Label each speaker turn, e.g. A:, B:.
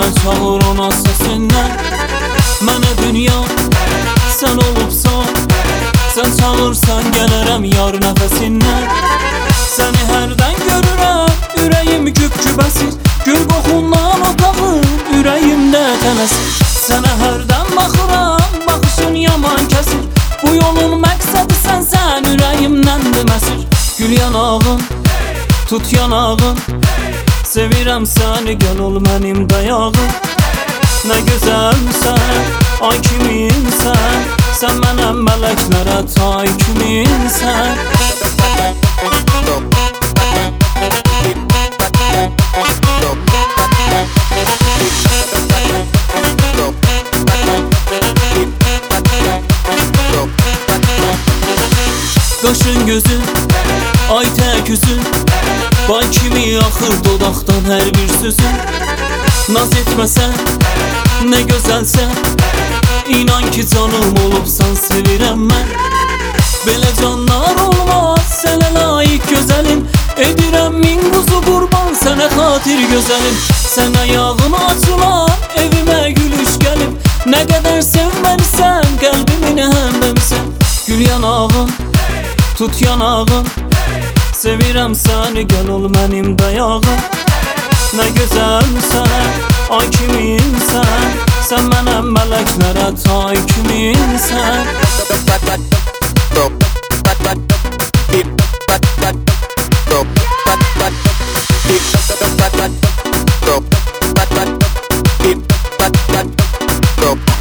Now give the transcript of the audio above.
A: çağır ona səsindən. Mənə dünya sən olubsan, sən çağırsan gələrəm yar nəfəsindən. Səni hərdən görürəm, ürəyim güp-gübəsir, gül qoxundan otağım, ürəyimdə tənəsir. Sənə hərdən baxıram, baxışın yaman kəsir, bu yolun məqsədi sənsən, ürəyimdən deməsir. Gül yanağın, tut yanağın, sevirəm səni, gəl ol mənim dayağım. Nə gözəlsən, ay kiminsən, sən mənəm mələklərə tay kiminsən. Qaşın gözün, ay tək üzün, bay kimi axır dodaqdan hər bir sözün. Naz etməsən, nə gözəlsən, inan ki canım olubsan, sevirəm mən. Belə canlar olmaz, sənə layiq gözəlim, edirəm min quzu qurban, sənə xatir gözəlim. Sən ayağın açılan, evimə gülüş gəlib, nə qədər sevməlisən, qəlbimin həmləmisən. Gül yanağın, tut yanağın, sevirəm səni, gəl ol mənim dayağım. Nə gözəlsən, ay kiminsən, sən mənəm mələklərə tay kiminsən.
B: Go.